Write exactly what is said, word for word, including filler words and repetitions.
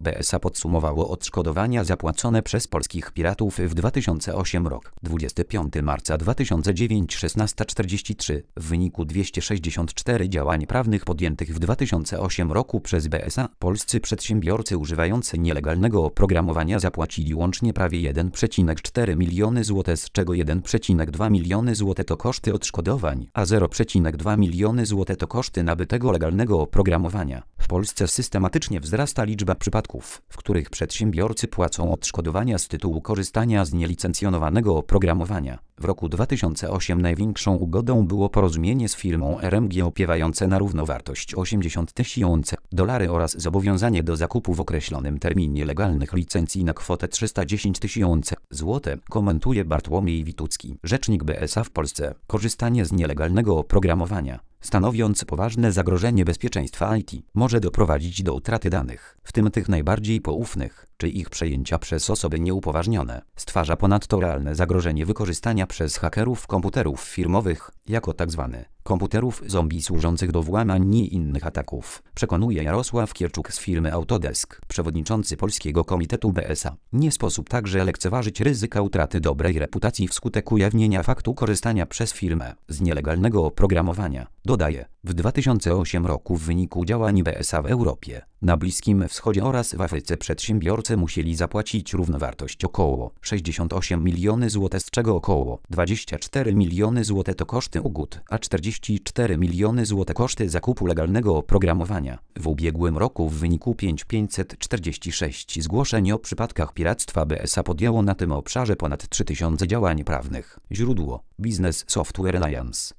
B S A podsumowało odszkodowania zapłacone przez polskich piratów w dwa tysiące ósmym rok. dwudziestego piątego marca dwa tysiące dziewiątego, szesnasta czterdzieści trzy. W wyniku dwieście sześćdziesiąt cztery działań prawnych podjętych w dwa tysiące ósmym roku przez B S A, polscy przedsiębiorcy używający nielegalnego oprogramowania zapłacili łącznie prawie jeden przecinek cztery miliony złotych, z czego jeden przecinek dwa miliony złotych to koszty odszkodowań, a zero przecinek dwa miliony złotych to koszty nabytego legalnego oprogramowania. W Polsce systematycznie wzrasta liczba przypadków, w których przedsiębiorcy płacą odszkodowania z tytułu korzystania z nielicencjonowanego oprogramowania. W roku dwa tysiące ósmym największą ugodą było porozumienie z firmą R M G opiewające na równowartość osiemdziesiąt tysięcy dolarów oraz zobowiązanie do zakupu w określonym terminie legalnych licencji na kwotę trzysta dziesięć tysięcy złotych, komentuje Bartłomiej Witucki, rzecznik B S A w Polsce. Korzystanie z nielegalnego oprogramowania, stanowiąc poważne zagrożenie bezpieczeństwa I T, może doprowadzić do utraty danych, w tym tych najbardziej poufnych, czy ich przejęcia przez osoby nieupoważnione. Stwarza ponadto realne zagrożenie wykorzystania przez hakerów komputerów firmowych, jako tzw. komputerów zombie służących do włamań i innych ataków, przekonuje Jarosław Kierczuk z firmy Autodesk, przewodniczący Polskiego Komitetu B S A. Nie sposób także lekceważyć ryzyka utraty dobrej reputacji wskutek ujawnienia faktu korzystania przez firmę z nielegalnego oprogramowania. Dodaje, w dwa tysiące ósmym roku w wyniku działań B S A w Europie, na Bliskim Wschodzie oraz w Afryce przedsiębiorcy musieli zapłacić równowartość około sześćdziesiąt osiem milionów złotych, z czego około dwadzieścia cztery miliony złotych to koszty ugód, a czterdzieści cztery miliony złotych koszty zakupu legalnego oprogramowania. W ubiegłym roku w wyniku pięć tysięcy pięćset czterdzieści sześć zgłoszeń o przypadkach piractwa B S A podjęło na tym obszarze ponad trzy tysiące działań prawnych. Źródło: Business Software Alliance.